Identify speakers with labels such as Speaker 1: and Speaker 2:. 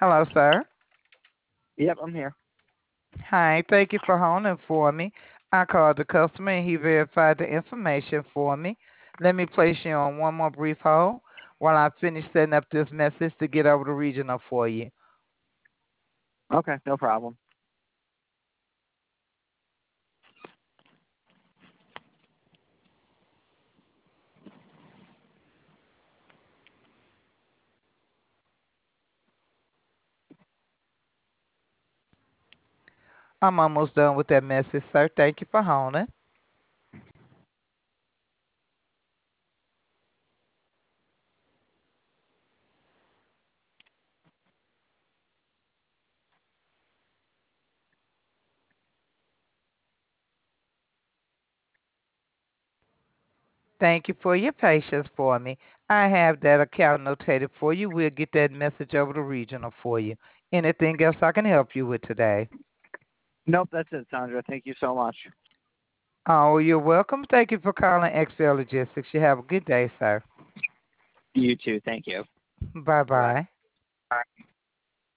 Speaker 1: Hello, sir.
Speaker 2: Yep, I'm here.
Speaker 1: Hi, thank you for holding for me. I called the customer and he verified the information for me. Let me place you on one more brief hold while I finish setting up this message to get over the regional for you.
Speaker 2: Okay, no problem.
Speaker 1: I'm almost done with that message, sir. Thank you for holding. Thank you for your patience for me. I have that account notated for you. We'll get that message over to regional for you. Anything else I can help you with today?
Speaker 2: Nope, that's it, Sandra. Thank you so much.
Speaker 1: Oh, you're welcome. Thank you for calling XL Logistics. You have a good day, sir.
Speaker 2: You too. Thank you.
Speaker 1: Bye
Speaker 2: Bye bye.
Speaker 1: bye.